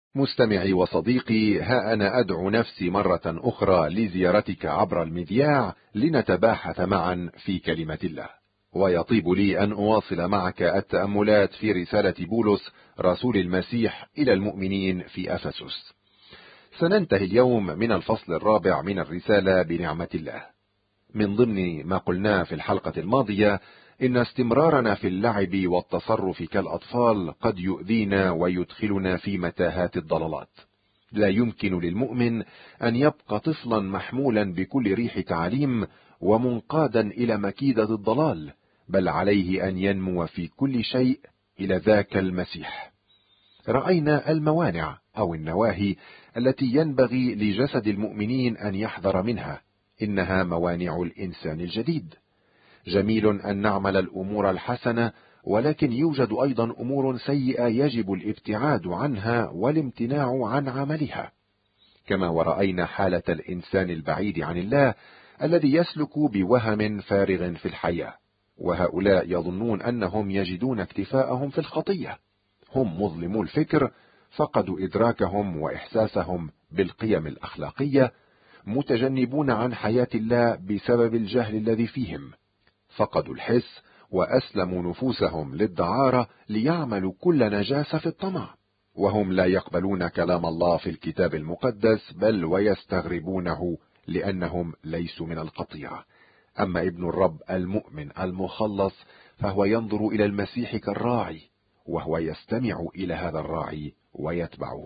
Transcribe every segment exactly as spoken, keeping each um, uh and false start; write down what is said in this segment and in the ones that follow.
مستمعي وصديقي، ها أنا أدعو نفسي مرة أخرى لزيارتك عبر المذياع لنتباحث معا في كلمة الله. ويطيب لي أن أواصل معك التأملات في رسالة بولس رسول المسيح إلى المؤمنين في أفسس. سننتهي اليوم من الفصل الرابع من الرسالة بنعمة الله. من ضمن ما قلناه في الحلقة الماضية إن استمرارنا في اللعب والتصرف كالأطفال قد يؤذينا ويدخلنا في متاهات الضلالات. لا يمكن للمؤمن أن يبقى طفلا محمولا بكل ريح تعليم ومنقادا إلى مكيدة الضلال، بل عليه أن ينمو في كل شيء إلى ذاك المسيح. رأينا الموانع أو النواهي التي ينبغي لجسد المؤمنين أن يحذر منها، إنها موانع الإنسان الجديد. جميل أن نعمل الأمور الحسنة، ولكن يوجد أيضا أمور سيئة يجب الابتعاد عنها والامتناع عن عملها. كما ورأينا حالة الإنسان البعيد عن الله الذي يسلك بوهم فارغ في الحياة، وهؤلاء يظنون أنهم يجدون اكتفاءهم في الخطية. هم مظلمو الفكر، فقدوا إدراكهم وإحساسهم بالقيم الأخلاقية، متجنبون عن حياة الله بسبب الجهل الذي فيهم. فقدوا الحس وأسلموا نفوسهم للدعارة ليعملوا كل نجاسة في الطمع، وهم لا يقبلون كلام الله في الكتاب المقدس، بل ويستغربونه لأنهم ليسوا من القطيعة. أما ابن الرب المؤمن المخلص فهو ينظر إلى المسيح كالراعي، وهو يستمع إلى هذا الراعي ويتبعه.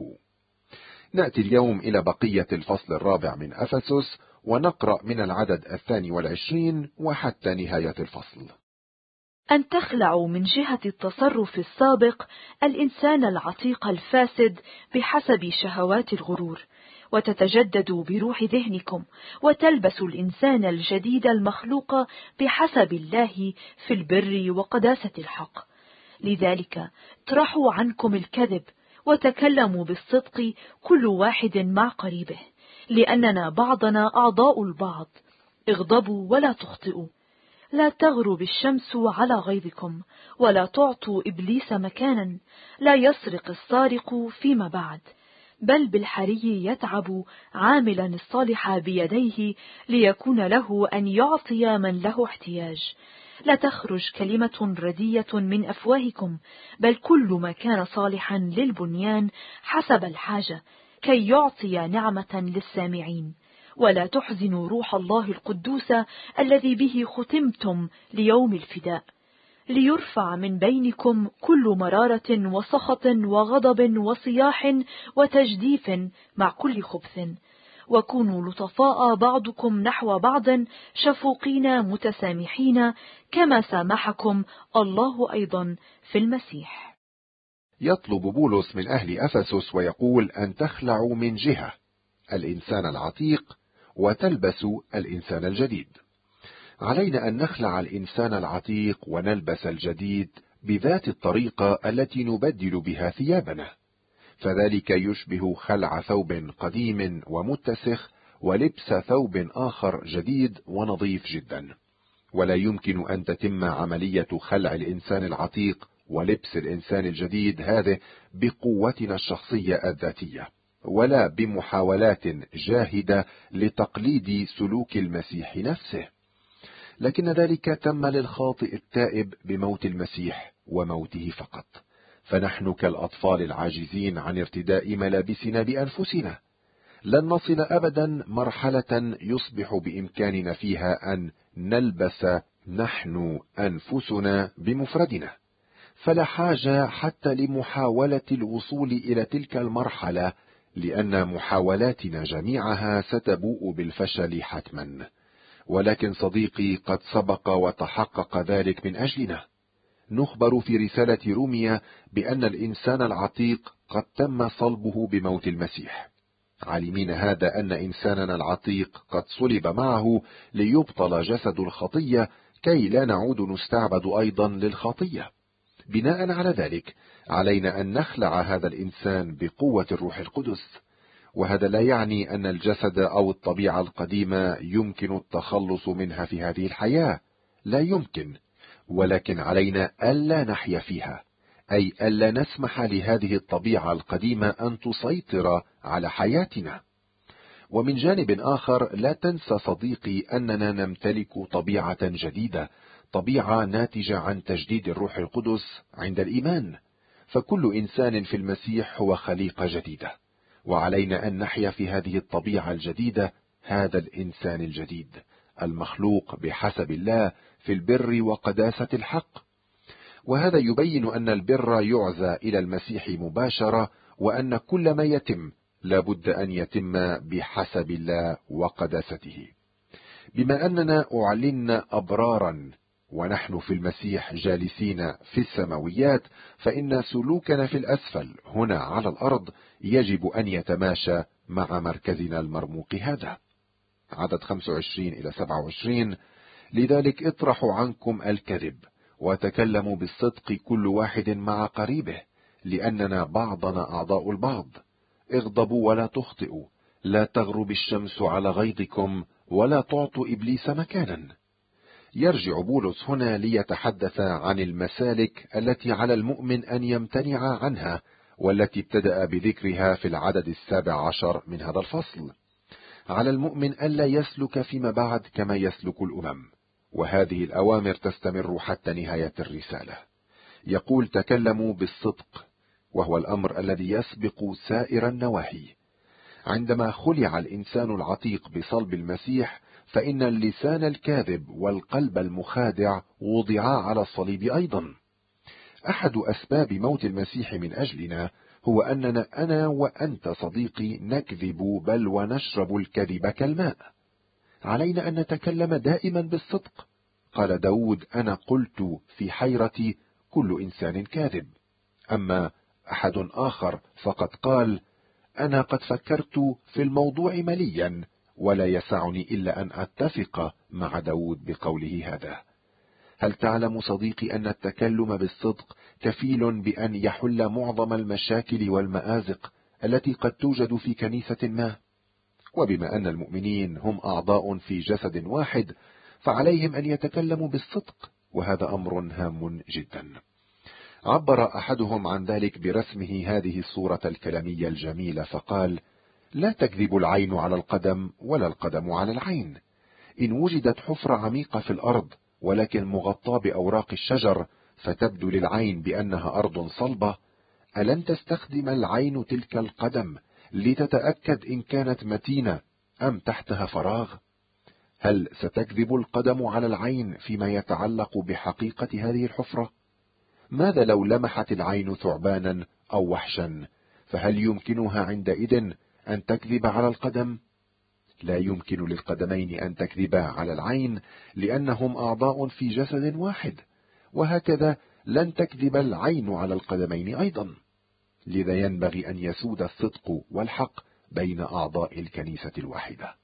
نأتي اليوم إلى بقية الفصل الرابع من أفسس، ونقرأ من العدد الثاني والعشرين وحتى نهاية الفصل. أن تخلعوا من جهة التصرف السابق الإنسان العتيق الفاسد بحسب شهوات الغرور، وتتجددوا بروح ذهنكم، وتلبسوا الإنسان الجديد المخلوق بحسب الله في البر وقداسة الحق. لذلك اطرحوا عنكم الكذب، وتكلموا بالصدق كل واحد مع قريبه، لأننا بعضنا أعضاء البعض. اغضبوا ولا تخطئوا، لا تغرب الشمس على غيظكم، ولا تعطوا إبليس مكانا. لا يسرق السارق فيما بعد، بل بالحري يتعب عاملا الصالح بيديه، ليكون له أن يعطي من له احتياج. لا تخرج كلمة ردية من أفواهكم، بل كل ما كان صالحا للبنيان حسب الحاجة، كي يعطي نعمة للسامعين. ولا تحزنوا روح الله القدوس الذي به ختمتم ليوم الفداء، ليرفع من بينكم كل مرارة وسخط وغضب وصياح وتجديف مع كل خبث. وكونوا لطفاء بعضكم نحو بعض، شفوقين متسامحين، كما سامحكم الله أيضا في المسيح. يطلب بولس من أهل أفسس ويقول أن تخلعوا من جهة الإنسان العتيق وتلبسوا الإنسان الجديد. علينا أن نخلع الإنسان العتيق ونلبس الجديد بذات الطريقة التي نبدل بها ثيابنا، فذلك يشبه خلع ثوب قديم ومتسخ ولبس ثوب آخر جديد ونظيف جدا. ولا يمكن أن تتم عملية خلع الإنسان العتيق ولبس الإنسان الجديد هذه بقوتنا الشخصية الذاتية، ولا بمحاولات جاهدة لتقليد سلوك المسيح نفسه، لكن ذلك تم للخاطئ التائب بموت المسيح وموته فقط. فنحن كالأطفال العاجزين عن ارتداء ملابسنا بأنفسنا. لن نصل أبدا مرحلة يصبح بإمكاننا فيها أن نلبس نحن أنفسنا بمفردنا، فلا حاجة حتى لمحاولة الوصول إلى تلك المرحلة، لأن محاولاتنا جميعها ستبوء بالفشل حتما. ولكن صديقي، قد سبق وتحقق ذلك من أجلنا. نخبر في رسالة روميا بأن الإنسان العتيق قد تم صلبه بموت المسيح، عالمين هذا أن إنساننا العتيق قد صلب معه ليبطل جسد الخطية، كي لا نعود نستعبد أيضا للخطية. بناء على ذلك علينا أن نخلع هذا الإنسان بقوة الروح القدس. وهذا لا يعني أن الجسد أو الطبيعة القديمة يمكن التخلص منها في هذه الحياة، لا يمكن، ولكن علينا ألا نحيا فيها، أي ألا نسمح لهذه الطبيعة القديمة أن تسيطر على حياتنا. ومن جانب آخر لا تنسى صديقي أننا نمتلك طبيعة جديدة، طبيعة ناتجة عن تجديد الروح القدس عند الإيمان، فكل إنسان في المسيح هو خليقة جديدة، وعلينا أن نحيا في هذه الطبيعة الجديدة، هذا الإنسان الجديد المخلوق بحسب الله في البر وقداسة الحق. وهذا يبين أن البر يعزى إلى المسيح مباشرة، وأن كل ما يتم لابد أن يتم بحسب الله وقداسته. بما أننا أعلنا أبرارا ونحن في المسيح جالسين في السماويات، فإن سلوكنا في الأسفل هنا على الأرض يجب أن يتماشى مع مركزنا المرموق هذا. عدد خمسة وعشرين إلى سبعة وعشرين: لذلك اطرحوا عنكم الكذب، وتكلموا بالصدق كل واحد مع قريبه، لأننا بعضنا أعضاء البعض. اغضبوا ولا تخطئوا، لا تغرب الشمس على غيظكم، ولا تعطوا إبليس مكانا. يرجع بولس هنا ليتحدث عن المسالك التي على المؤمن أن يمتنع عنها، والتي ابتدأ بذكرها في العدد السابع عشر من هذا الفصل. على المؤمن ألا يسلك فيما بعد كما يسلك الأمم، وهذه الأوامر تستمر حتى نهاية الرسالة. يقول تكلموا بالصدق، وهو الأمر الذي يسبق سائر النواهي. عندما خلع الإنسان العتيق بصلب المسيح، فإن اللسان الكاذب والقلب المخادع وضعا على الصليب أيضا. أحد أسباب موت المسيح من أجلنا هو أننا أنا وأنت صديقي نكذب، بل ونشرب الكذب كالماء. علينا أن نتكلم دائما بالصدق. قال داود: أنا قلت في حيرتي كل إنسان كاذب. أما أحد آخر فقد قال: أنا قد فكرت في الموضوع مليا، ولا يسعني إلا أن أتفق مع داود بقوله هذا. هل تعلم صديقي أن التكلم بالصدق كفيل بأن يحل معظم المشاكل والمآزق التي قد توجد في كنيسة ما؟ وبما أن المؤمنين هم أعضاء في جسد واحد، فعليهم أن يتكلموا بالصدق، وهذا أمر هام جدا. عبر أحدهم عن ذلك برسمه هذه الصورة الكلامية الجميلة، فقال: لا تكذب العين على القدم، ولا القدم على العين. إن وجدت حفرة عميقة في الأرض ولكن مغطاة بأوراق الشجر، فتبدو للعين بأنها أرض صلبة، ألن تستخدم العين تلك القدم لتتأكد إن كانت متينة أم تحتها فراغ؟ هل ستكذب القدم على العين فيما يتعلق بحقيقة هذه الحفرة؟ ماذا لو لمحت العين ثعبانا أو وحشا؟ فهل يمكنها عندئذ أن تكذب على القدم؟ لا يمكن للقدمين أن تكذبا على العين، لأنهم أعضاء في جسد واحد، وهكذا لن تكذب العين على القدمين أيضا. لذا ينبغي أن يسود الصدق والحق بين أعضاء الكنيسة الواحدة.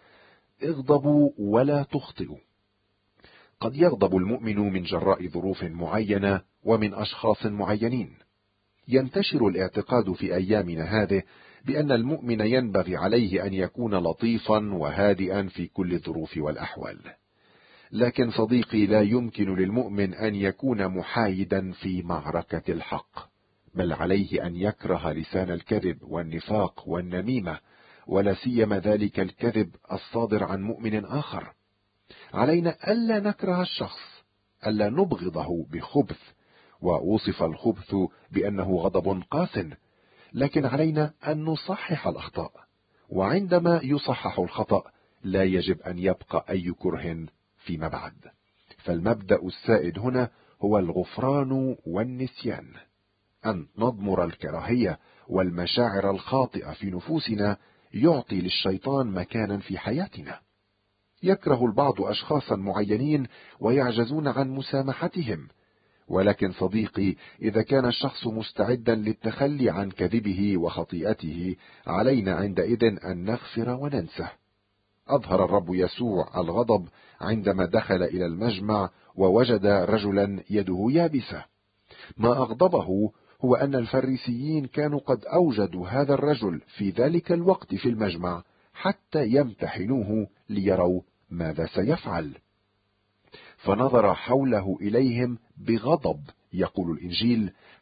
اغضبوا ولا تخطئوا. قد يغضب المؤمن من جراء ظروف معينة ومن أشخاص معينين. ينتشر الاعتقاد في أيامنا هذه بأن المؤمن ينبغي عليه أن يكون لطيفا وهادئا في كل الظروف والأحوال. لكن صديقي، لا يمكن للمؤمن أن يكون محايدا في معركة الحق، بل عليه أن يكره لسان الكذب والنفاق والنميمة، ولا سيما ذلك الكذب الصادر عن مؤمن آخر. علينا ألا نكره الشخص، ألا نبغضه بخبث، ووصف الخبث بأنه غضب قاس، لكن علينا أن نصحح الأخطاء، وعندما يصحح الخطأ لا يجب أن يبقى أي كره فيما بعد. فالمبدأ السائد هنا هو الغفران والنسيان. أن نضمر الكراهية والمشاعر الخاطئة في نفوسنا يعطي للشيطان مكانا في حياتنا. يكره البعض أشخاصا معينين ويعجزون عن مسامحتهم، ولكن صديقي، إذا كان الشخص مستعدا للتخلي عن كذبه وخطيئته، علينا عندئذ أن نغفر وننسه. أظهر الرب يسوع الغضب عندما دخل إلى المجمع ووجد رجلا يده يابسة. ما أغضبه هو أن الفريسيين كانوا قد أوجدوا هذا الرجل في ذلك الوقت في المجمع حتى يمتحنوه ليروا ماذا سيفعل. فنظر حوله إليهم بغضب، يقول الإنجيل،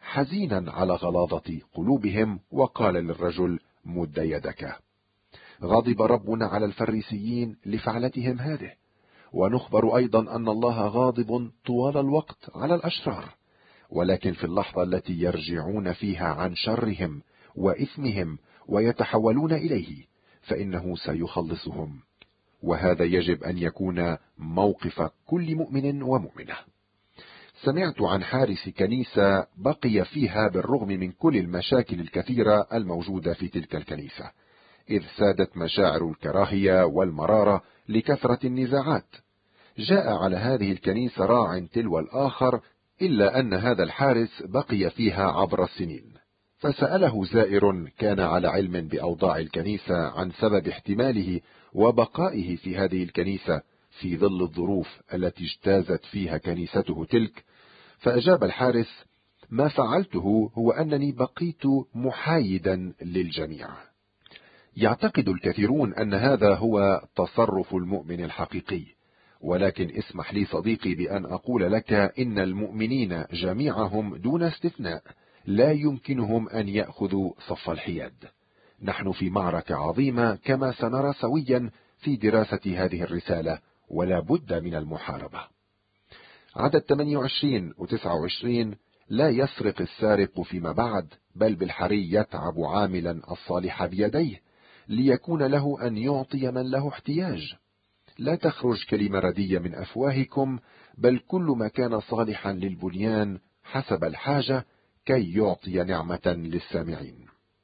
حزينا على غلاظة قلوبهم، وقال للرجل: مد يدك. غضب ربنا على الفريسيين لفعلتهم هذه، ونخبر أيضا أن الله غاضب طوال الوقت على الأشرار، ولكن في اللحظة التي يرجعون فيها عن شرهم وإثمهم ويتحولون إليه فإنه سيخلصهم، وهذا يجب أن يكون موقف كل مؤمن ومؤمنة. سمعت عن حارس كنيسة بقي فيها بالرغم من كل المشاكل الكثيرة الموجودة في تلك الكنيسة، إذ سادت مشاعر الكراهية والمرارة لكثرة النزاعات. جاء على هذه الكنيسة راع تلو الآخر، إلا أن هذا الحارس بقي فيها عبر السنين. فسأله زائر كان على علم بأوضاع الكنيسة عن سبب احتماله وبقائه في هذه الكنيسة في ظل الظروف التي اجتازت فيها كنيسته تلك، فأجاب الحارس: ما فعلته هو أنني بقيت محايدا للجميع. يعتقد الكثيرون أن هذا هو تصرف المؤمن الحقيقي، ولكن اسمح لي صديقي بأن أقول لك إن المؤمنين جميعهم دون استثناء لا يمكنهم أن يأخذوا صف الحياد. نحن في معركة عظيمة كما سنرى سويا في دراسة هذه الرسالة، ولا بد من المحاربة. عدد ثمانية وعشرين و تسعة وعشرين: لا يسرق السارق فيما بعد، بل بالحري يتعب عاملا الصالح بيديه، ليكون له أن يعطي من له احتياج. لا تخرج كلمة ردية من أفواهكم، بل كل ما كان صالحا للبنيان حسب الحاجة، كي يعطي نعمة للسامعين.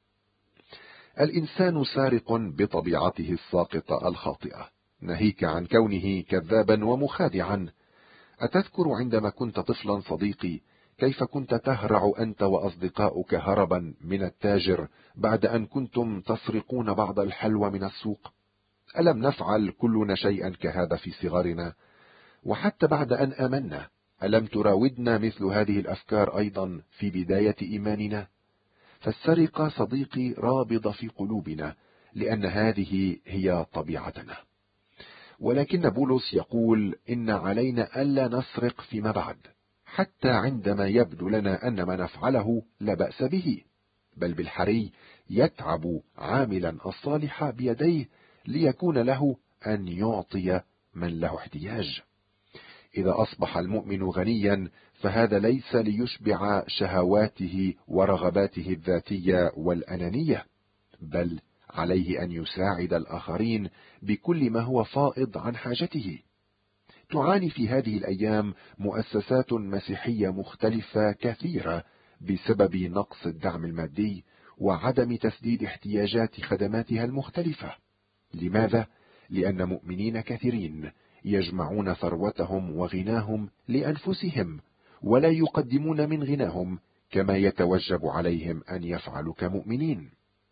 الإنسان سارق بطبيعته الساقطة الخاطئة، ناهيك عن كونه كذابا ومخادعا. أتذكر عندما كنت طفلا صديقي كيف كنت تهرع أنت وأصدقاؤك هربا من التاجر بعد أن كنتم تسرقون بعض الحلوى من السوق؟ ألم نفعل كلنا شيئا كهذا في صغرنا؟ وحتى بعد أن آمنا، ألم تراودنا مثل هذه الأفكار أيضا في بداية إيماننا؟ فالسرقة صديقي رابضة في قلوبنا، لأن هذه هي طبيعتنا. ولكن بولس يقول إن علينا ألا نسرق فيما بعد، حتى عندما يبدو لنا أن ما نفعله لا بأس به، بل بالحري يتعب عاملا الصالح بيديه، ليكون له أن يعطي من له احتياج. إذا أصبح المؤمن غنيا فهذا ليس ليشبع شهواته ورغباته الذاتية والأنانية، بل عليه أن يساعد الآخرين بكل ما هو فائض عن حاجته. تعاني في هذه الأيام مؤسسات مسيحية مختلفة كثيرة بسبب نقص الدعم المادي وعدم تسديد احتياجات خدماتها المختلفة. لماذا؟ لأن مؤمنين كثيرين يجمعون ثروتهم وغناهم لأنفسهم، ولا يقدمون من غناهم كما يتوجب عليهم أن يفعلوا كمؤمنين.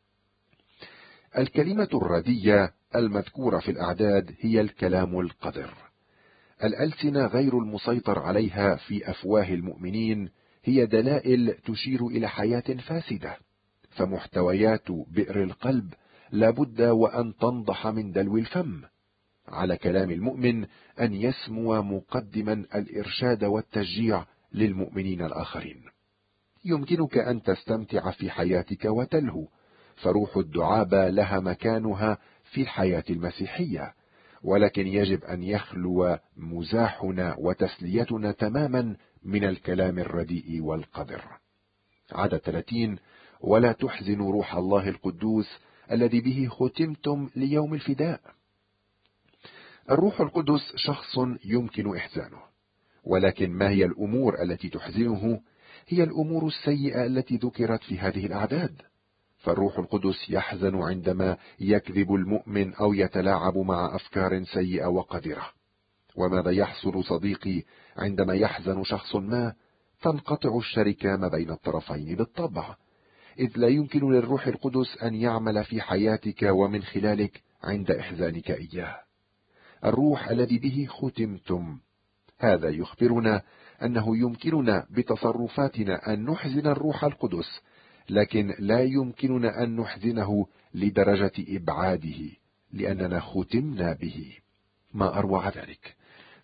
الكلمة الردية المذكورة في الأعداد هي الكلام القذر. الألسنة غير المسيطر عليها في أفواه المؤمنين هي دلائل تشير إلى حياة فاسدة، فمحتويات بئر القلب لابد وأن تنضح من دلو الفم. على كلام المؤمن أن يسمو مقدما الإرشاد والتشجيع للمؤمنين الآخرين. يمكنك أن تستمتع في حياتك وتلهو، فروح الدعابة لها مكانها في الحياة المسيحية، ولكن يجب أن يخلو مزاحنا وتسليتنا تماما من الكلام الرديء والقذر. عدد ثلاثين: ولا تحزنوا روح الله القدوس الذي به ختمتم ليوم الفداء. الروح القدس شخص يمكن إحزانه، ولكن ما هي الأمور التي تحزنه؟ هي الأمور السيئة التي ذكرت في هذه الأعداد. فالروح القدس يحزن عندما يكذب المؤمن أو يتلاعب مع أفكار سيئة وقذرة. وماذا يحصل صديقي عندما يحزن شخص ما؟ تنقطع الشركة ما بين الطرفين بالطبع، إذ لا يمكن للروح القدس أن يعمل في حياتك ومن خلالك عند إحزانك إياه. الروح الذي به ختمتم، هذا يخبرنا أنه يمكننا بتصرفاتنا أن نحزن الروح القدس، لكن لا يمكننا أن نحزنه لدرجة إبعاده، لأننا ختمنا به. ما أروع ذلك!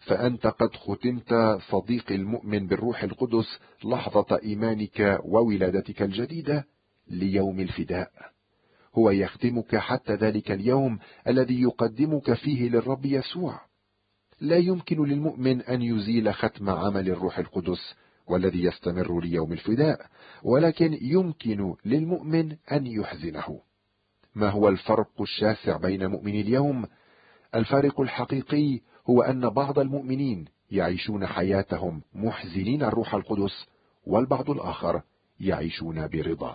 فأنت قد ختمت صديقي المؤمن بالروح القدس لحظة إيمانك وولادتك الجديدة ليوم الفداء. هو يختمك حتى ذلك اليوم الذي يقدمك فيه للرب يسوع. لا يمكن للمؤمن أن يزيل ختم عمل الروح القدس والذي يستمر ليوم الفداء، ولكن يمكن للمؤمن أن يحزنه. ما هو الفرق الشاسع بين مؤمني اليوم؟ الفارق الحقيقي هو أن بعض المؤمنين يعيشون حياتهم محزنين الروح القدس، والبعض الآخر يعيشون برضاه.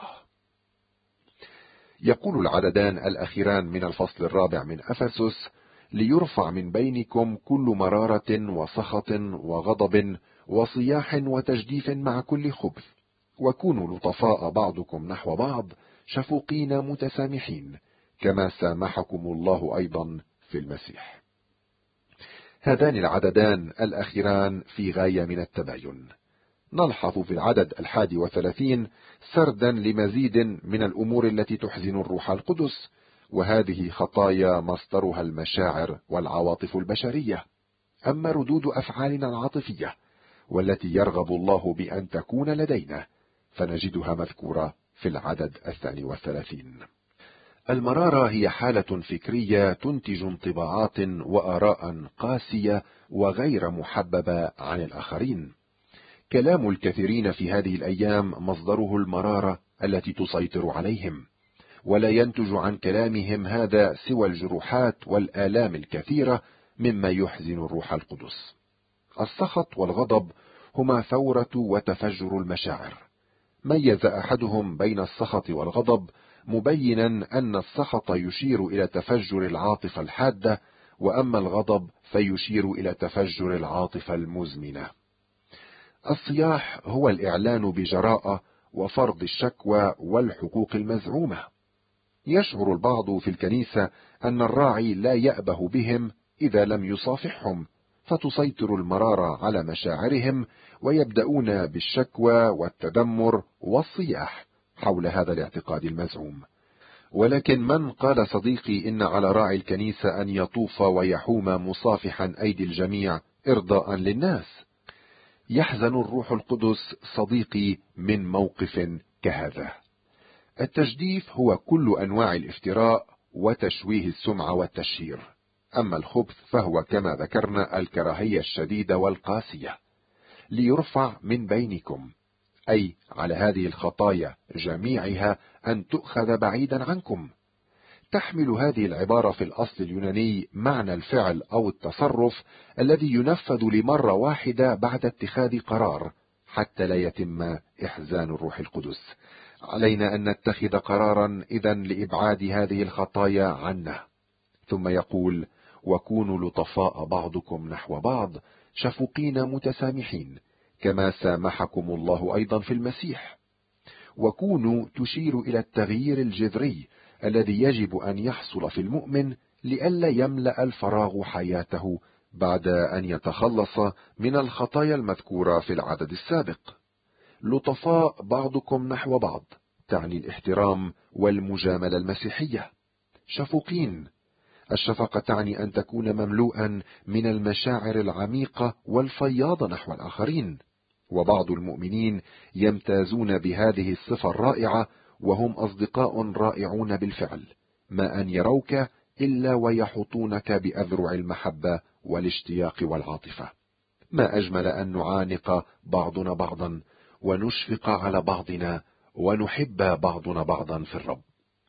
يقول العددان الأخيران من الفصل الرابع من أفسس: ليرفع من بينكم كل مرارة وسخط وغضب وصياح وتجديف مع كل خبث، وكونوا لطفاء بعضكم نحو بعض، شفوقين متسامحين، كما سامحكم الله أيضا في المسيح. هذان العددان الأخيران في غاية من التباين. نلحظ في العدد الحادي وثلاثين سردا لمزيد من الأمور التي تحزن الروح القدس، وهذه خطايا مصدرها المشاعر والعواطف البشرية. أما ردود أفعالنا العاطفية والتي يرغب الله بأن تكون لدينا فنجدها مذكورة في العدد الثاني والثلاثين. المرارة هي حالة فكرية تنتج انطباعات وآراء قاسية وغير محببة عن الآخرين. كلام الكثيرين في هذه الأيام مصدره المرارة التي تسيطر عليهم، ولا ينتج عن كلامهم هذا سوى الجروحات والآلام الكثيرة مما يحزن الروح القدس. السخط والغضب هما ثورة وتفجر المشاعر. ميز أحدهم بين السخط والغضب مبينا أن السخط يشير إلى تفجر العاطفة الحادة، وأما الغضب فيشير إلى تفجر العاطفة المزمنة. الصياح هو الإعلان بجراءة وفرض الشكوى والحقوق المزعومة. يشعر البعض في الكنيسة أن الراعي لا يأبه بهم إذا لم يصافحهم، فتسيطر المرارة على مشاعرهم، ويبدأون بالشكوى والتذمر والصياح حول هذا الاعتقاد المزعوم. ولكن من قال صديقي إن على راعي الكنيسة أن يطوف ويحوم مصافحا أيدي الجميع إرضاء للناس؟ يحزن الروح القدس صديقي من موقف كهذا. التجديف هو كل أنواع الافتراء وتشويه السمعة والتشهير. أما الخبث فهو كما ذكرنا الكراهية الشديدة والقاسية. ليرفع من بينكم، أي على هذه الخطايا جميعها أن تؤخذ بعيدا عنكم. تحمل هذه العبارة في الأصل اليوناني معنى الفعل أو التصرف الذي ينفذ لمرة واحدة بعد اتخاذ قرار، حتى لا يتم إحزان الروح القدس. علينا أن نتخذ قرارا إذن لإبعاد هذه الخطايا عنا. ثم يقول: وكونوا لطفاء بعضكم نحو بعض، شفوقين متسامحين، كما سامحكم الله أيضا في المسيح. وكونوا تشير إلى التغيير الجذري الذي يجب أن يحصل في المؤمن لئلا يملأ الفراغ حياته بعد أن يتخلص من الخطايا المذكورة في العدد السابق. لطفاء بعضكم نحو بعض تعني الاحترام والمجاملة المسيحية. شفوقين، الشفقة تعني أن تكون مملوءا من المشاعر العميقة والفياضة نحو الآخرين. وبعض المؤمنين يمتازون بهذه الصفة الرائعة، وهم أصدقاء رائعون بالفعل، ما أن يروك إلا ويحوطونك بأذرع المحبة والاشتياق والعاطفة. ما أجمل أن نعانق بعضنا بعضا ونشفق على بعضنا ونحب بعضنا بعضا في الرب.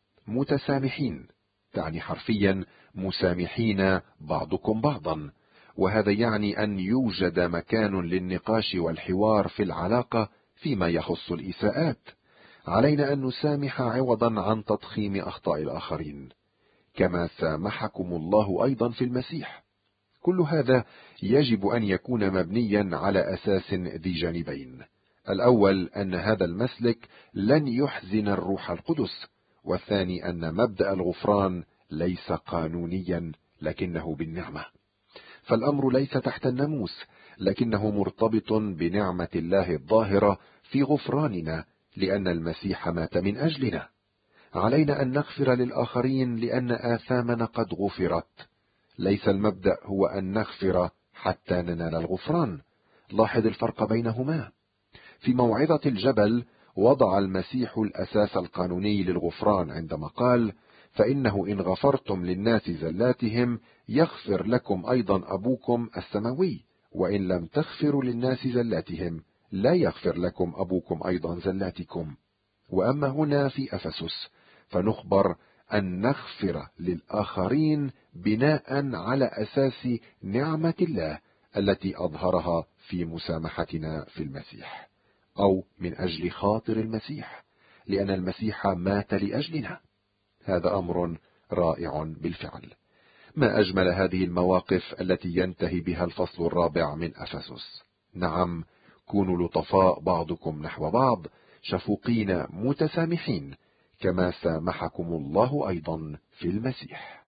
متسامحين تعني حرفيا مسامحين بعضكم بعضا، وهذا يعني أن يوجد مكان للنقاش والحوار في العلاقة فيما يخص الإساءات. علينا أن نسامح عوضا عن تضخيم أخطاء الآخرين، كما سامحكم الله أيضا في المسيح. كل هذا يجب أن يكون مبنيا على أساس ذي جانبين. الأول أن هذا المسلك لن يحزن الروح القدس، والثاني أن مبدأ الغفران ليس قانونيا لكنه بالنعمة. فالأمر ليس تحت الناموس، لكنه مرتبط بنعمة الله الظاهرة في غفراننا، لأن المسيح مات من أجلنا. علينا أن نغفر للآخرين لأن آثامنا قد غفرت. ليس المبدأ هو أن نغفر حتى ننال الغفران. لاحظ الفرق بينهما. في موعظة الجبل وضع المسيح الأساس القانوني للغفران عندما قال: فإنه إن غفرتم للناس زلاتهم يغفر لكم أيضا أبوكم السماوي، وإن لم تغفروا للناس زلاتهم لا يغفر لكم أبوكم أيضا زلاتكم. وأما هنا في أفسس فنخبر أن نغفر للآخرين بناء على أساس نعمة الله التي أظهرها في مسامحتنا في المسيح، أو من أجل خاطر المسيح، لأن المسيح مات لأجلنا. هذا أمر رائع بالفعل. ما أجمل هذه المواقف التي ينتهي بها الفصل الرابع من أفسس. نعم، كونوا لطفاء بعضكم نحو بعض، شفوقين متسامحين، كما سامحكم الله أيضا في المسيح.